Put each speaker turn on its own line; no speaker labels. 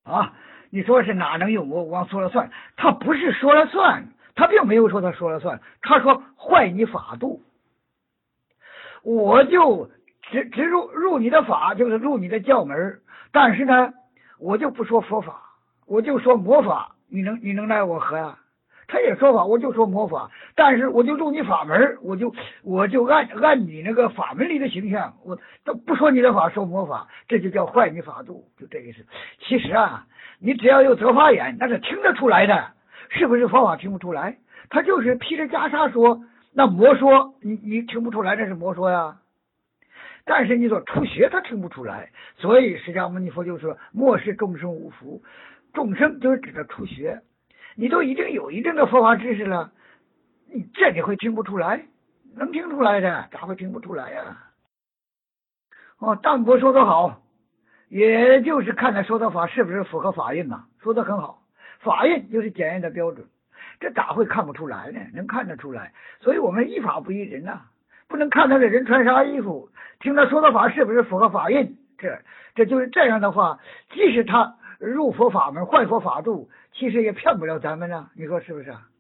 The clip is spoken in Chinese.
啊。你说是哪能有魔王说了算？他不是说了算，他并没有说他说了算，他说坏你法度，我就只入你的法，就是入你的教门，但是呢，我就不说佛法，我就说魔法，你能奈我何呀？他也说法，我就说魔法，但是我就入你法门，我就按你那个法门里的形象，我都不说你的法，说魔法，这就叫坏你法度，就这个意思。其实啊，你只要有责法眼，那是听得出来的，是不是佛法听不出来？他就是披着袈裟说，那魔说你听不出来，那是魔说呀。但是你说初学他听不出来，所以释迦牟尼佛就说莫视众生无福，众生就是指的初学。你都已经有一定的佛法知识了，你会听不出来？能听出来的，咋会听不出来呀？淡泊说得好，也就是看他说的法是不是符合法印呐？说得很好，法印就是检验的标准，这咋会看不出来呢？能看得出来，所以我们依法不依人呐，不能看他这人穿啥衣服，听他说的法是不是符合法印，这就是这样的话，即使他入佛法门坏佛法度，其实也骗不了咱们啊，你说是不是啊？